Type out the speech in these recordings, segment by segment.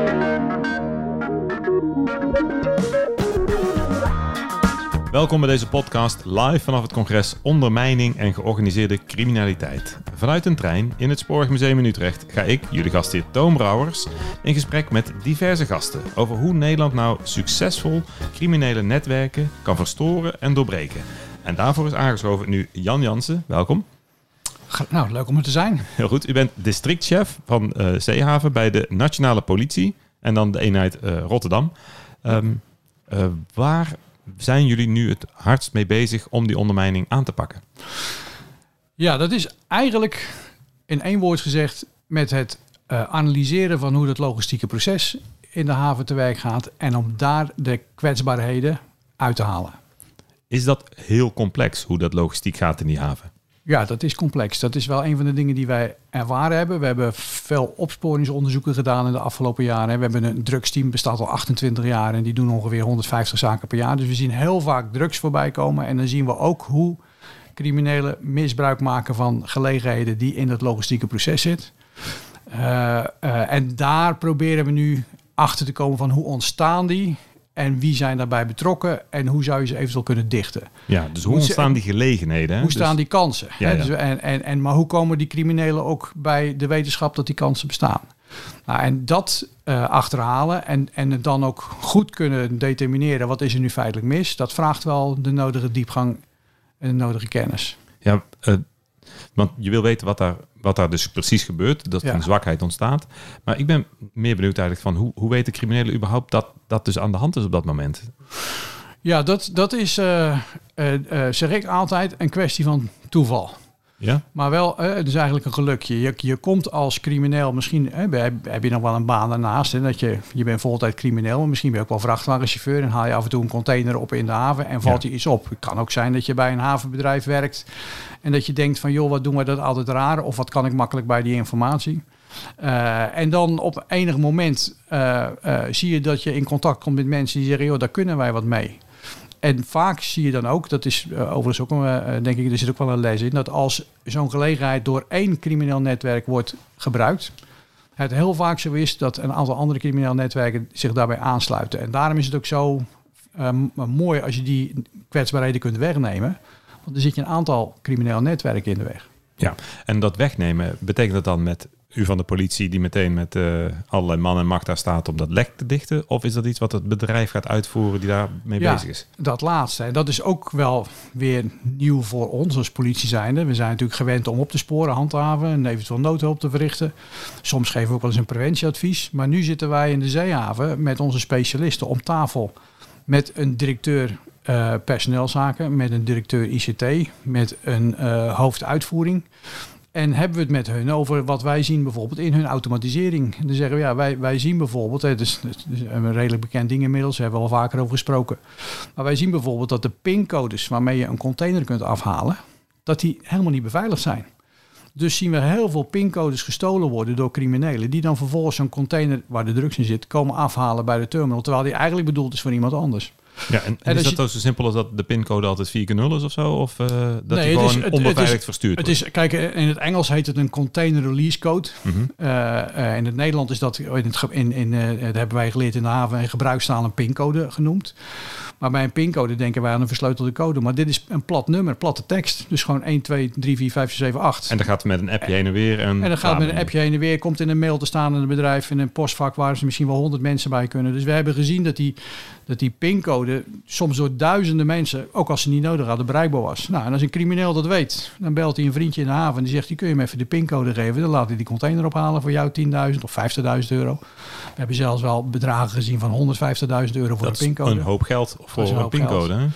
Welkom bij deze podcast live vanaf het congres Ondermijning en Georganiseerde Criminaliteit. Vanuit een trein in het Spoorwegmuseum in Utrecht ga ik, jullie gastheer Toon Brouwers, in gesprek met diverse gasten over hoe Nederland nou succesvol criminele netwerken kan verstoren en doorbreken. En daarvoor is aangeschoven nu Jan Jansen. Welkom. Nou, leuk om er te zijn. Heel goed. U bent districtchef van Zeehaven bij de Nationale Politie en dan de eenheid Rotterdam. Waar zijn jullie nu het hardst mee bezig om die ondermijning aan te pakken? Ja, dat is eigenlijk in één woord gezegd met het analyseren van hoe het logistieke proces in de haven te werk gaat en om daar de kwetsbaarheden uit te halen. Is dat heel complex hoe dat logistiek gaat in die haven? Ja, dat is complex. Dat is wel een van de dingen die wij ervaren hebben. We hebben veel opsporingsonderzoeken gedaan in de afgelopen jaren. We hebben een drugsteam, bestaat al 28 jaar en die doen ongeveer 150 zaken per jaar. Dus we zien heel vaak drugs voorbij komen en dan zien we ook hoe criminelen misbruik maken van gelegenheden die in het logistieke proces zitten. En daar proberen we nu achter te komen van hoe ontstaan die en wie zijn daarbij betrokken en hoe zou je ze eventueel kunnen dichten. Ja, dus hoe ontstaan die gelegenheden? Hè? Hoe staan die kansen? Ja, hè? ja. Dus, maar hoe komen die criminelen ook bij de wetenschap dat die kansen bestaan? Nou, en dat achterhalen en het dan ook goed kunnen determineren wat is er nu feitelijk mis, dat vraagt wel de nodige diepgang en de nodige kennis. Ja, want je wil weten wat daar dus precies gebeurt, dat er een zwakheid ontstaat. Maar ik ben meer benieuwd eigenlijk van hoe weten criminelen überhaupt dat dus aan de hand is op dat moment? Ja, dat is, zeg ik altijd, een kwestie van toeval. Ja? Maar wel, het is eigenlijk een gelukje. Je komt als crimineel, misschien heb je nog wel een baan daarnaast. Hè, dat je bent voltijd crimineel, maar misschien ben je ook wel vrachtwagenchauffeur en haal je af en toe een container op in de haven en valt je iets op. Het kan ook zijn dat je bij een havenbedrijf werkt en dat je denkt van joh, wat doen we dat altijd raar? Of wat kan ik makkelijk bij die informatie? En dan op enig moment zie je dat je in contact komt met mensen die zeggen joh, daar kunnen wij wat mee. En vaak zie je dan ook, dat is overigens ook, denk ik, er zit ook wel een les in, dat als zo'n gelegenheid door één crimineel netwerk wordt gebruikt, het heel vaak zo is dat een aantal andere criminele netwerken zich daarbij aansluiten. En daarom is het ook zo mooi als je die kwetsbaarheden kunt wegnemen, want er zit je een aantal criminele netwerken in de weg. Ja, en dat wegnemen, betekent dat dan met u van de politie die meteen met allerlei man en macht daar staat om dat lek te dichten? Of is dat iets wat het bedrijf gaat uitvoeren die daarmee bezig is? Dat laatste. En dat is ook wel weer nieuw voor ons als politie zijnde. We zijn natuurlijk gewend om op te sporen, handhaven en eventueel noodhulp te verrichten. Soms geven we ook wel eens een preventieadvies. Maar nu zitten wij in de Zeehaven met onze specialisten om tafel. Met een directeur personeelszaken, met een directeur ICT, met een hoofduitvoering. En hebben we het met hun over wat wij zien bijvoorbeeld in hun automatisering. Dan zeggen we, ja, wij zien bijvoorbeeld, het is een redelijk bekend ding inmiddels, daar hebben we al vaker over gesproken. Maar wij zien bijvoorbeeld dat de pincodes waarmee je een container kunt afhalen, dat die helemaal niet beveiligd zijn. Dus zien we heel veel pincodes gestolen worden door criminelen, die dan vervolgens zo'n container waar de drugs in zit, komen afhalen bij de terminal, terwijl die eigenlijk bedoeld is voor iemand anders. Ja, en is dat zo simpel als dat de pincode altijd 4 keer 0 is of zo? Of dat die gewoon onbeveiligd verstuurd wordt? Kijk, in het Engels heet het een container release code. Mm-hmm. In het Nederland is dat, dat hebben wij geleerd in de haven, in gebruikstaal een pincode genoemd. Maar bij een pincode denken wij aan een versleutelde code. Maar dit is een plat nummer, platte tekst. Dus gewoon 1, 2, 3, 4, 5, 6, 7, 8. En dan gaat het met een appje heen en weer. En dan gaat het met een appje heen en weer. Komt in een mail te staan in een bedrijf, in een postvak waar ze misschien wel 100 mensen bij kunnen. Dus we hebben gezien dat die pincode soms door duizenden mensen, ook als ze niet nodig hadden, bereikbaar was. Nou, en als een crimineel dat weet, dan belt hij een vriendje in de haven en die zegt, kun je me even de pincode geven? Dan laat hij die container ophalen voor jou 10.000 of 50.000 euro. We hebben zelfs wel bedragen gezien van 150.000 euro voor een pincode. Dat is een hoop geld voor een pincode.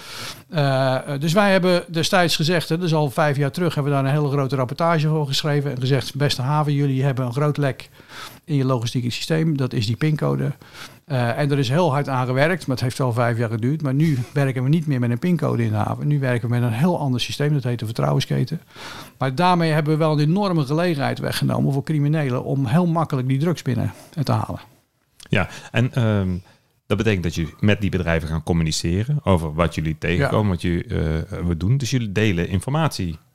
Dus wij hebben destijds gezegd, dat is al 5 jaar terug, hebben we daar een hele grote rapportage voor geschreven en gezegd, beste haven, jullie hebben een groot lek in je logistieke systeem. Dat is die pincode. En er is heel hard aan gewerkt, maar het heeft wel 5 jaar geduurd. Maar nu werken we niet meer met een pincode in de haven. Nu werken we met een heel ander systeem, dat heet de vertrouwensketen. Maar daarmee hebben we wel een enorme gelegenheid weggenomen voor criminelen om heel makkelijk die drugs binnen te halen. Ja, en dat betekent dat jullie met die bedrijven gaan communiceren over wat jullie tegenkomen, wat jullie doen. Dus jullie delen informatie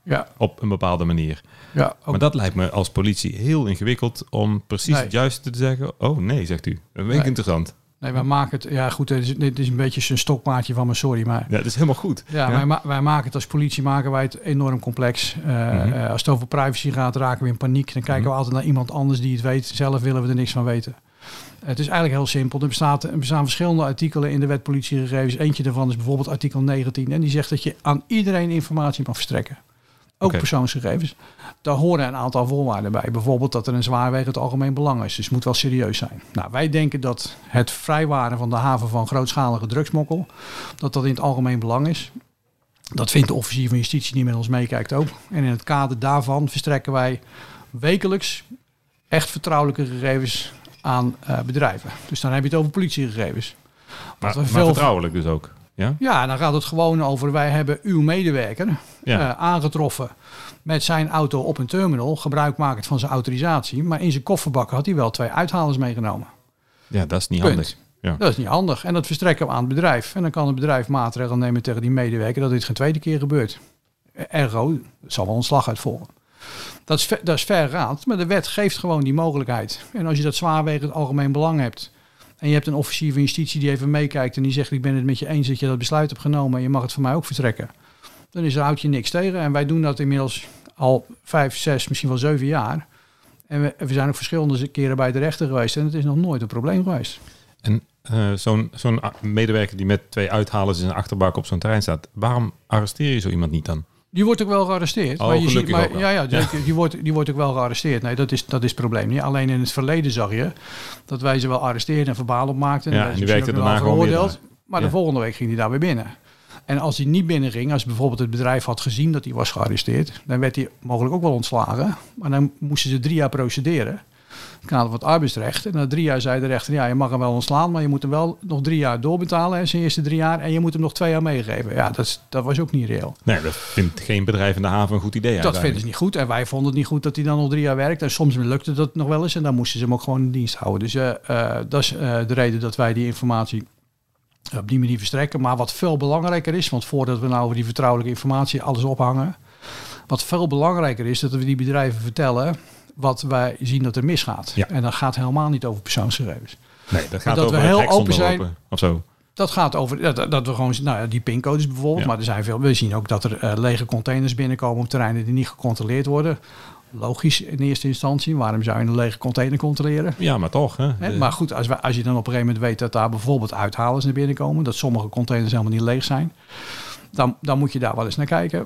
Ja. Op een bepaalde manier. Ja, ook. Maar dat lijkt me als politie heel ingewikkeld om precies Nee. het juiste te zeggen. Oh nee, zegt u. Dat vind ik interessant. Nee, wij maken het... Ja, goed, dit is een beetje een stokmaatje van me, sorry. Maar Ja, dat is helemaal goed. ja, wij maken het als politie maken wij het enorm complex. Als het over privacy gaat, raken we in paniek. Dan kijken we altijd naar iemand anders die het weet. Zelf willen we er niks van weten. Het is eigenlijk heel simpel. Er bestaan verschillende artikelen in de wet politiegegevens. Eentje daarvan is bijvoorbeeld artikel 19. En die zegt dat je aan iedereen informatie mag verstrekken. Ook persoonsgegevens. Daar horen een aantal voorwaarden bij. Bijvoorbeeld dat er een zwaarwegend algemeen belang is. Dus het moet wel serieus zijn. Nou, wij denken dat het vrijwaren van de haven van grootschalige drugsmokkel, dat in het algemeen belang is. Dat vindt de officier van justitie die met ons meekijkt ook. En in het kader daarvan verstrekken wij wekelijks echt vertrouwelijke gegevens aan bedrijven. Dus dan heb je het over politiegegevens. Maar vertrouwelijk dus ook. Ja? Ja, dan gaat het gewoon over, wij hebben uw medewerker aangetroffen met zijn auto op een terminal, gebruikmakend van zijn autorisatie, maar in zijn kofferbak had hij wel 2 uithalers meegenomen. Ja, dat is niet handig. Ja. Dat is niet handig. En dat verstrekken we aan het bedrijf. En dan kan het bedrijf maatregelen nemen tegen die medewerker dat dit geen tweede keer gebeurt. Ergo, het zal wel ontslag uitvolgen. Dat is vergaand, maar de wet geeft gewoon die mogelijkheid. En als je dat zwaarwegend algemeen belang hebt en je hebt een officier van justitie die even meekijkt en die zegt, ik ben het met je eens dat je dat besluit hebt genomen en je mag het voor mij ook vertrekken, dan houd je niks tegen. En wij doen dat inmiddels al 5, 6, misschien wel 7 jaar. En we zijn ook verschillende keren bij de rechter geweest en het is nog nooit een probleem geweest. En zo'n medewerker die met 2 uithalers in een achterbak op zo'n terrein staat, waarom arresteer je zo iemand niet dan? Die wordt ook wel gearresteerd. Oh, maar je ziet, ook wel. Die wordt ook wel gearresteerd. Nee, dat is het probleem niet. Alleen in het verleden zag je dat wij ze wel arresteerden en verbaal opmaakten. Ja, en die werkte daarna gewoon weer. Maar de volgende week ging hij daar weer binnen. En als hij niet binnenging, als bijvoorbeeld het bedrijf had gezien dat hij was gearresteerd, dan werd hij mogelijk ook wel ontslagen. Maar dan moesten ze 3 jaar procederen. In het kader van het arbeidsrecht. En na 3 jaar zei de rechter, ja, je mag hem wel ontslaan, maar je moet hem wel nog 3 jaar doorbetalen, hè, zijn eerste 3 jaar. En je moet hem nog 2 jaar meegeven. Ja, dat was ook niet reëel. Nee, dat vindt geen bedrijf in de haven een goed idee. Dat vinden ze niet goed. En wij vonden het niet goed dat hij dan nog 3 jaar werkt. En soms lukte dat nog wel eens. En dan moesten ze hem ook gewoon in dienst houden. Dus dat is de reden dat wij die informatie op die manier verstrekken. Maar wat veel belangrijker is, want voordat we nou over die vertrouwelijke informatie alles ophangen. Wat veel belangrijker is, dat we die bedrijven vertellen wat wij zien dat er misgaat. Ja. En dat gaat helemaal niet over persoonsgegevens. Nee, dat gaat over we heel open zijn of zo. Dat gaat over dat we gewoon, nou ja, die pincodes bijvoorbeeld. Ja. Maar er zijn veel. We zien ook dat er lege containers binnenkomen op terreinen die niet gecontroleerd worden. Logisch in eerste instantie. Waarom zou je een lege container controleren? Ja, maar toch. Hè? Maar goed, als je dan op een gegeven moment weet dat daar bijvoorbeeld uithalers naar binnen komen, dat sommige containers helemaal niet leeg zijn, dan moet je daar wel eens naar kijken.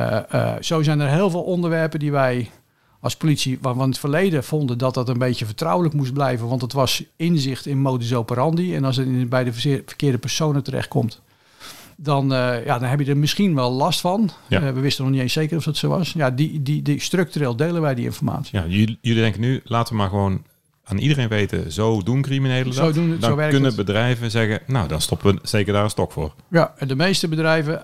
Zo zijn er heel veel onderwerpen die wij als politie, waarvan in het verleden vonden dat dat een beetje vertrouwelijk moest blijven, want het was inzicht in modus operandi. En als het bij de verkeerde personen terechtkomt, dan heb je er misschien wel last van. Ja. We wisten nog niet eens zeker of dat zo was. Ja, die structureel delen wij die informatie. Ja, jullie denken nu, laten we maar gewoon aan iedereen weten, zo doen criminelen dat. Dan kunnen bedrijven zeggen, nou, dan stoppen we zeker daar een stok voor. Ja, en de meeste bedrijven,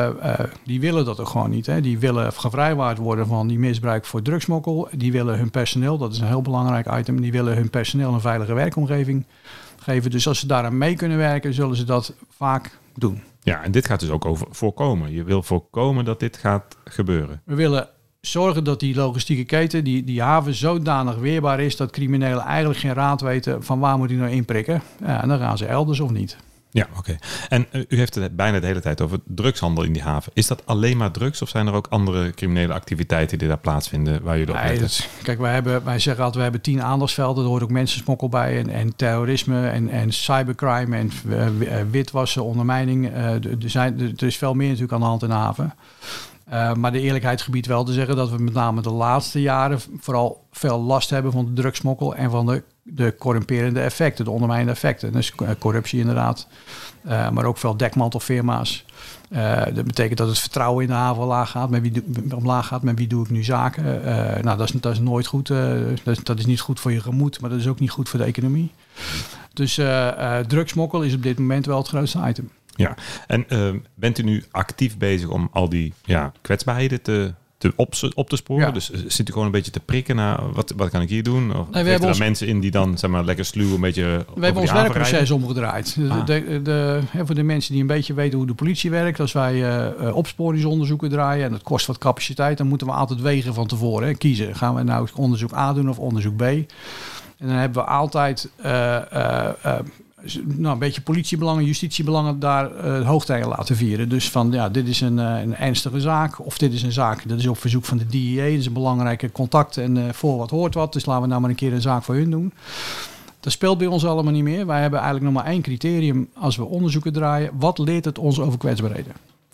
die willen dat ook gewoon niet. Hè. Die willen gevrijwaard worden van die misbruik voor drugsmokkel. Die willen hun personeel, dat is een heel belangrijk item, die willen hun personeel een veilige werkomgeving geven. Dus als ze daaraan mee kunnen werken, zullen ze dat vaak doen. Ja, en dit gaat dus ook over voorkomen. Je wil voorkomen dat dit gaat gebeuren. We willen zorgen dat die logistieke keten, die haven zodanig weerbaar is dat criminelen eigenlijk geen raad weten van waar moet die nou inprikken. Ja, en dan gaan ze elders of niet. Ja, oké. En u heeft het bijna de hele tijd over drugshandel in die haven. Is dat alleen maar drugs of zijn er ook andere criminele activiteiten die daar plaatsvinden waar jullie op letten? Kijk, wij zeggen altijd, we hebben 10 aandachtsvelden. Er hoort ook mensensmokkel bij en terrorisme en cybercrime en witwassen, ondermijning. Er is veel meer natuurlijk aan de hand in de haven. Maar de eerlijkheid gebiedt wel te zeggen dat we met name de laatste jaren vooral veel last hebben van de drugsmokkel en van de corrumperende effecten, de ondermijnende effecten. Dus corruptie inderdaad, maar ook veel dekmantelfirma's. Dat betekent dat het vertrouwen in de haven omlaag gaat. Met wie doe ik nu zaken? Dat is nooit goed. Dat is niet goed voor je gemoed, maar dat is ook niet goed voor de economie. Dus drugsmokkel is op dit moment wel het grootste item. Ja, en bent u nu actief bezig om al die kwetsbaarheden te op te sporen? Ja. Dus zit u gewoon een beetje te prikken naar wat kan ik hier doen? Of Nee, heeft er daar mensen in die dan zeg maar lekker sluw een beetje We hebben ons werkproces omgedraaid. Voor de mensen die een beetje weten hoe de politie werkt, als wij opsporingsonderzoeken draaien en dat kost wat capaciteit, dan moeten we altijd wegen van tevoren kiezen. Gaan we nou onderzoek A doen of onderzoek B? En dan hebben we altijd een beetje politiebelangen, justitiebelangen daar hoogtijden laten vieren. Dus van dit is een ernstige zaak of dit is een zaak. Dat is op verzoek van de DEA. Dat is een belangrijke contact en voor wat hoort wat. Dus laten we nou maar een keer een zaak voor hun doen. Dat speelt bij ons allemaal niet meer. Wij hebben eigenlijk nog maar één criterium als we onderzoeken draaien. Wat leert het ons over kwetsbaarheden?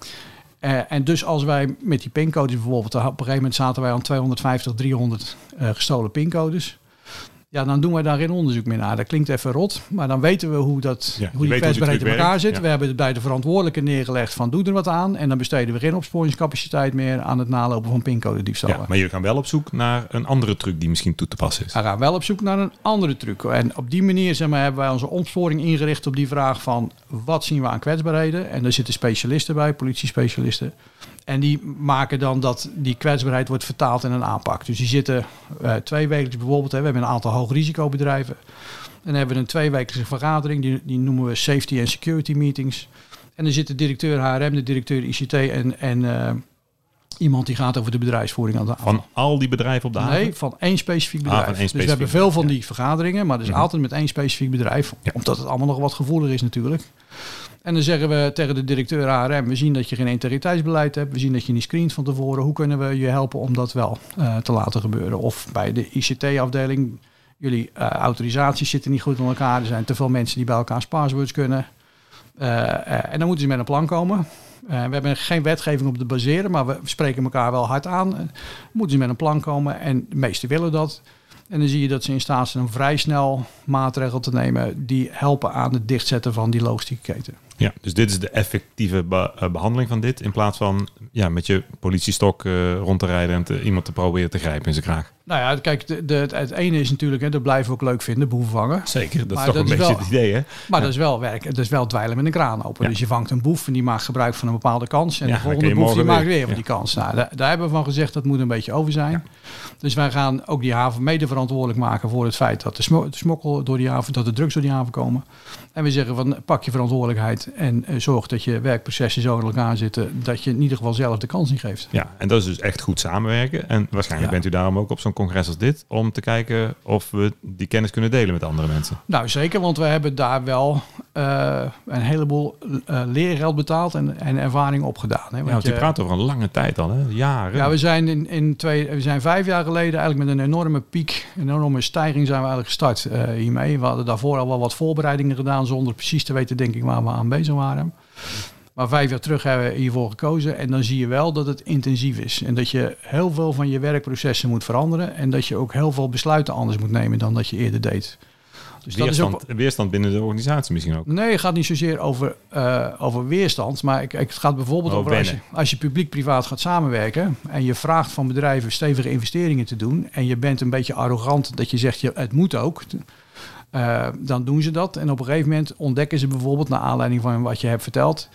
En dus als wij met die pincodes bijvoorbeeld, op een gegeven moment zaten wij aan 250, 300 gestolen pincodes. Ja, dan doen wij daar geen onderzoek meer naar. Dat klinkt even rot, maar dan weten we hoe die kwetsbaarheid in elkaar zit. Ja. We hebben het bij de verantwoordelijke neergelegd van doe er wat aan. En dan besteden we geen opsporingscapaciteit meer aan het nalopen van pincodediefstallen. Ja, maar jullie gaan wel op zoek naar een andere truc die misschien toe te passen is. We gaan wel op zoek naar een andere truc. En op die manier hebben wij onze opsporing ingericht op die vraag van wat zien we aan kwetsbaarheden. En daar zitten specialisten bij, politiespecialisten. En die maken dan dat die kwetsbaarheid wordt vertaald in een aanpak. Dus die zitten 2 wekelijks bijvoorbeeld. We hebben een aantal hoogrisicobedrijven. En dan hebben we een 2-wekelijkse vergadering. Die noemen we safety and security meetings. En dan zit de directeur HRM, de directeur ICT en iemand die gaat over de bedrijfsvoering aan de avond. Van al die bedrijven op de haven? Nee, van één specifiek bedrijf. Dus we hebben veel van die vergaderingen, maar dus altijd met één specifiek bedrijf. Ja. Omdat het allemaal nog wat gevoeliger is natuurlijk. En dan zeggen we tegen de directeur HRM, we zien dat je geen integriteitsbeleid hebt. We zien dat je niet screent van tevoren. Hoe kunnen we je helpen om dat wel te laten gebeuren? Of bij de ICT-afdeling, jullie autorisaties zitten niet goed in elkaar. Er zijn te veel mensen die bij elkaar passwords kunnen. En dan moeten ze met een plan komen. We hebben geen wetgeving op te baseren, maar we spreken elkaar wel hard aan. Moeten ze met een plan komen en de meesten willen dat. En dan zie je dat ze in staat zijn om vrij snel maatregelen te nemen die helpen aan het dichtzetten van die logistieke keten. Ja, dus dit is de effectieve behandeling van dit in plaats van met je politiestok rond te rijden en iemand te proberen te grijpen in zijn kraag. Nou ja, kijk, het ene is natuurlijk, dat blijven we ook leuk vinden, boeven vangen. Zeker, dat is toch een beetje het idee, hè? Maar dat is wel werk. Dat is wel dweilen met een kraan open. Ja. Dus je vangt een boef en die maakt gebruik van een bepaalde kans. En de volgende boef die maakt weer van die kans. Nou, daar hebben we van gezegd, dat moet een beetje over zijn. Ja. Dus wij gaan ook die haven mede verantwoordelijk maken voor het feit dat de smokkel door die haven, dat de drugs door die haven komen. En we zeggen van pak je verantwoordelijkheid en zorg dat je werkprocessen zo in elkaar zitten dat je in ieder geval zelf de kans niet geeft. Ja, en dat is dus echt goed samenwerken. En waarschijnlijk bent u daarom ook op zo'n congres als dit om te kijken of we die kennis kunnen delen met andere mensen. Nou zeker, want we hebben daar wel een heleboel leergeld betaald en ervaring opgedaan. Hè? Want je praat over een lange tijd al, hè? Jaren. Ja, we zijn 5 jaar geleden eigenlijk met een enorme piek, een enorme stijging zijn we eigenlijk gestart hiermee. We hadden daarvoor al wel wat voorbereidingen gedaan zonder precies te weten denk ik waar we aan bezig waren. Maar 5 jaar terug hebben we hiervoor gekozen. En dan zie je wel dat het intensief is. En dat je heel veel van je werkprocessen moet veranderen. En dat je ook heel veel besluiten anders moet nemen dan dat je eerder deed. Dus weerstand binnen de organisatie misschien ook? Nee, het gaat niet zozeer over weerstand. Maar het gaat bijvoorbeeld over als je publiek-privaat gaat samenwerken. En je vraagt van bedrijven stevige investeringen te doen. En je bent een beetje arrogant dat je zegt het moet ook. Dan doen ze dat. En op een gegeven moment ontdekken ze bijvoorbeeld naar aanleiding van wat je hebt verteld.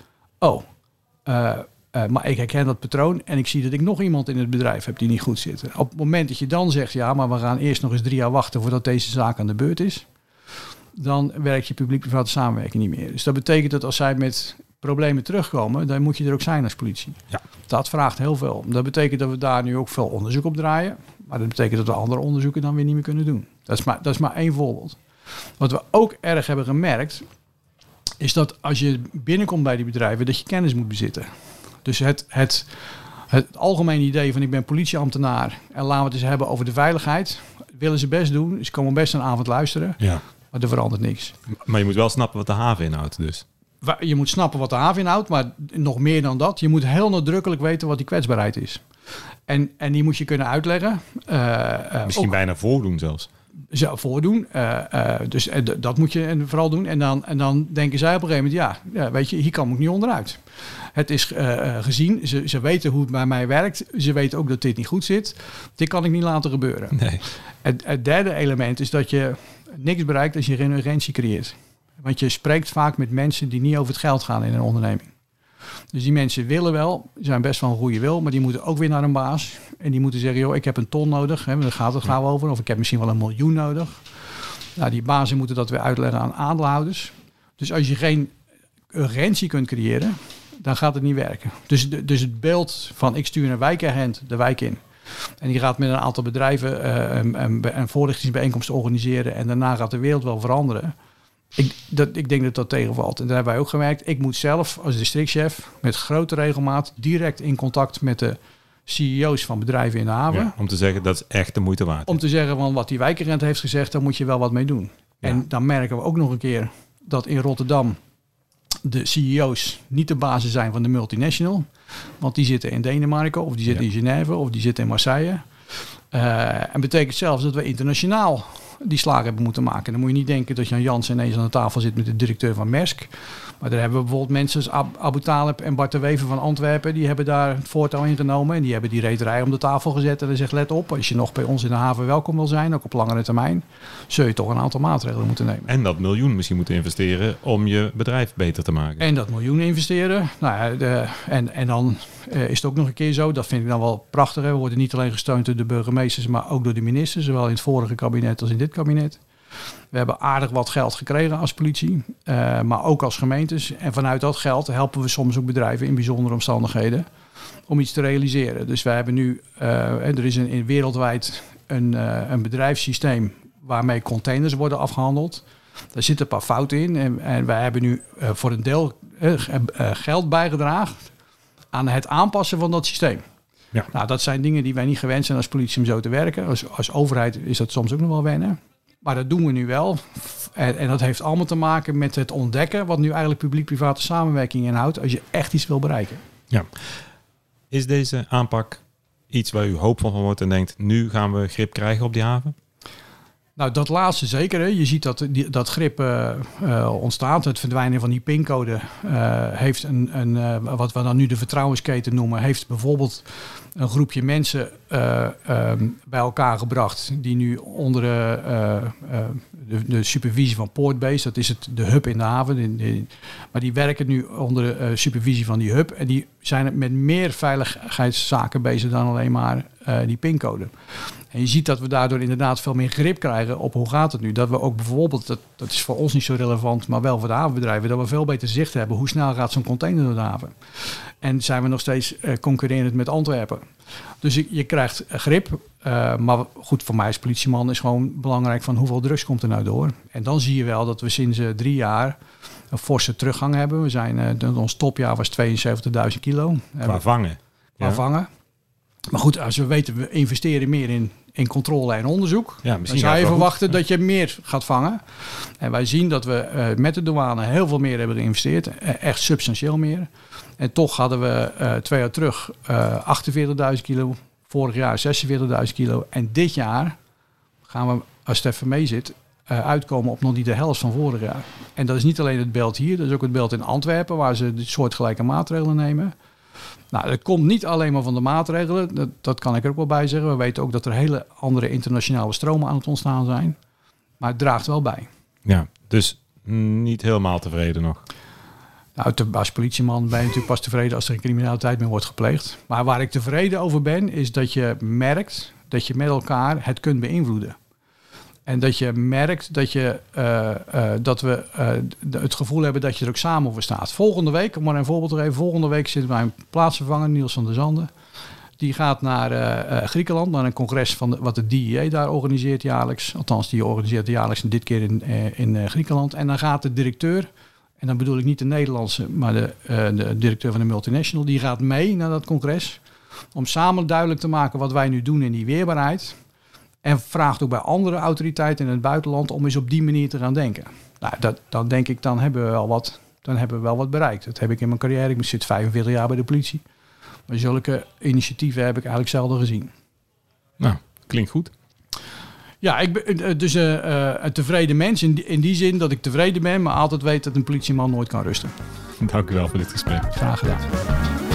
Maar ik herken dat patroon en ik zie dat ik nog iemand in het bedrijf heb die niet goed zit. Op het moment dat je dan zegt, ja, maar we gaan eerst nog eens 3 jaar wachten voordat deze zaak aan de beurt is, dan werkt je publiek-private samenwerking niet meer. Dus dat betekent dat als zij met problemen terugkomen, dan moet je er ook zijn als politie. Ja. Dat vraagt heel veel. Dat betekent dat we daar nu ook veel onderzoek op draaien, maar dat betekent dat we andere onderzoeken dan weer niet meer kunnen doen. Dat is maar 1 voorbeeld. Wat we ook erg hebben gemerkt, is dat als je binnenkomt bij die bedrijven, dat je kennis moet bezitten. Dus het algemene idee van ik ben politieambtenaar en laten we het eens hebben over de veiligheid, willen ze best doen. Ze komen best een avond luisteren, maar er verandert niks. Maar je moet wel snappen wat de haven inhoudt dus. Je moet snappen wat de haven inhoudt, maar nog meer dan dat. Je moet heel nadrukkelijk weten wat die kwetsbaarheid is. En die moet je kunnen uitleggen. Misschien ook bijna voordoen zelfs. Voordoen. Dus dat moet je vooral doen. En dan denken zij op een gegeven moment, ja, weet je, hier kan ik niet onderuit. Het is gezien, ze weten hoe het bij mij werkt. Ze weten ook dat dit niet goed zit. Dit kan ik niet laten gebeuren. Nee. Het derde element is dat je niks bereikt als je geen urgentie creëert. Want je spreekt vaak met mensen die niet over het geld gaan in een onderneming. Dus die mensen willen wel, zijn best wel een goede wil, maar die moeten ook weer naar een baas. En die moeten zeggen, joh, ik heb een ton nodig, hè, daar gaat het gauw over. Of ik heb misschien wel 1 miljoen nodig. Nou, die bazen moeten dat weer uitleggen aan aandeelhouders. Dus als je geen urgentie kunt creëren, dan gaat het niet werken. Dus het beeld van ik stuur een wijkagent de wijk in. En die gaat met een aantal bedrijven een voorlichtingsbijeenkomst organiseren. En daarna gaat de wereld wel veranderen. Ik denk dat dat tegenvalt. En daar hebben wij ook gemerkt. Ik moet zelf als districtchef met grote regelmaat direct in contact met de CEO's van bedrijven in de haven. Ja, om te zeggen dat is echt de moeite waard. Om te zeggen van wat die wijkagent heeft gezegd, daar moet je wel wat mee doen. Ja. En dan merken we ook nog een keer dat in Rotterdam de CEO's niet de basis zijn van de multinational. Want die zitten in Denemarken of die zitten in Genève of die zitten in Marseille. En betekent zelfs dat we internationaal die slagen hebben moeten maken. Dan moet je niet denken dat Jan Jansen ineens aan de tafel zit met de directeur van Maersk. Maar daar hebben we bijvoorbeeld mensen als Abu Talib en Bart de Wever van Antwerpen. Die hebben daar het voortouw in genomen. En die hebben die rederij om de tafel gezet. En dan zegt, let op, als je nog bij ons in de haven welkom wil zijn, ook op langere termijn, zul je toch een aantal maatregelen moeten nemen. En dat miljoen misschien moeten investeren om je bedrijf beter te maken. En dat miljoen investeren. Nou ja, en dan is het ook nog een keer zo, dat vind ik dan wel prachtig. Hè. We worden niet alleen gesteund door de burgemeesters, maar ook door de ministers. Zowel in het vorige kabinet als in dit kabinet. We hebben aardig wat geld gekregen als politie, maar ook als gemeentes. En vanuit dat geld helpen we soms ook bedrijven in bijzondere omstandigheden om iets te realiseren. Dus wij hebben nu, er is wereldwijd een bedrijfssysteem waarmee containers worden afgehandeld. Daar zitten een paar fouten in. En wij hebben nu voor een deel geld bijgedragen aan het aanpassen van dat systeem. Ja. Nou, dat zijn dingen die wij niet gewend zijn als politie om zo te werken. Als overheid is dat soms ook nog wel wennen. Maar dat doen we nu wel. En dat heeft allemaal te maken met het ontdekken wat nu eigenlijk publiek-private samenwerking inhoudt als je echt iets wil bereiken. Ja. Is deze aanpak iets waar u hoopvol van wordt en denkt, nu gaan we grip krijgen op die haven? Nou, dat laatste zeker. Hè. Je ziet dat grip ontstaat. Het verdwijnen van die pincode heeft wat we dan nu de vertrouwensketen noemen, heeft bijvoorbeeld een groepje mensen bij elkaar gebracht die nu onder de supervisie van Portbase, dat is de hub in de haven, maar die werken nu onder de supervisie van die hub en die zijn met meer veiligheidszaken bezig dan alleen maar die pincode. En je ziet dat we daardoor inderdaad veel meer grip krijgen op hoe gaat het nu. Dat we ook bijvoorbeeld, dat is voor ons niet zo relevant, maar wel voor de havenbedrijven, dat we veel beter zicht hebben hoe snel gaat zo'n container door de haven. En zijn we nog steeds concurrerend met Antwerpen. Dus je krijgt grip. Maar goed, voor mij als politieman is gewoon belangrijk van hoeveel drugs komt er nou door. En dan zie je wel dat we sinds 3 jaar een forse teruggang hebben. We zijn, ons topjaar was 72.000 kilo. Qua vangen. Qua vangen. Maar goed, als we weten, we investeren meer in controle en onderzoek. Ja, dan zou je verwachten dat je meer gaat vangen. En wij zien dat we met de douane heel veel meer hebben geïnvesteerd. Echt substantieel meer. En toch hadden we 2 jaar terug 48.000 kilo. Vorig jaar 46.000 kilo. En dit jaar gaan we, als het even mee zit, uitkomen op nog niet de helft van vorig jaar. En dat is niet alleen het beeld hier. Dat is ook het beeld in Antwerpen, waar ze dit soortgelijke maatregelen nemen. Nou, dat komt niet alleen maar van de maatregelen. Dat kan ik er ook wel bij zeggen. We weten ook dat er hele andere internationale stromen aan het ontstaan zijn. Maar het draagt wel bij. Ja, dus niet helemaal tevreden nog. Nou, als politieman ben je natuurlijk pas tevreden als er een criminaliteit mee wordt gepleegd. Maar waar ik tevreden over ben, is dat je merkt dat je met elkaar het kunt beïnvloeden. En dat je merkt dat we het gevoel hebben dat je er ook samen voor staat. Volgende week, om maar een voorbeeld te geven. Volgende week zit mijn plaatsvervanger, Niels van der Zanden. Die gaat naar Griekenland, naar een congres van wat de DEA daar organiseert jaarlijks. Althans, die organiseert jaarlijks en dit keer in Griekenland. En dan gaat de directeur, en dan bedoel ik niet de Nederlandse, maar de directeur van de multinational, die gaat mee naar dat congres. Om samen duidelijk te maken wat wij nu doen in die weerbaarheid. En vraagt ook bij andere autoriteiten in het buitenland om eens op die manier te gaan denken. Nou, dan denk ik, dan hebben we wel wat bereikt. Dat heb ik in mijn carrière. Ik zit 45 jaar bij de politie. Maar zulke initiatieven heb ik eigenlijk zelden gezien. Nou, klinkt goed. Ja, ik ben dus een tevreden mens in die zin dat ik tevreden ben, maar altijd weet dat een politieman nooit kan rusten. Dank u wel voor dit gesprek. Graag gedaan.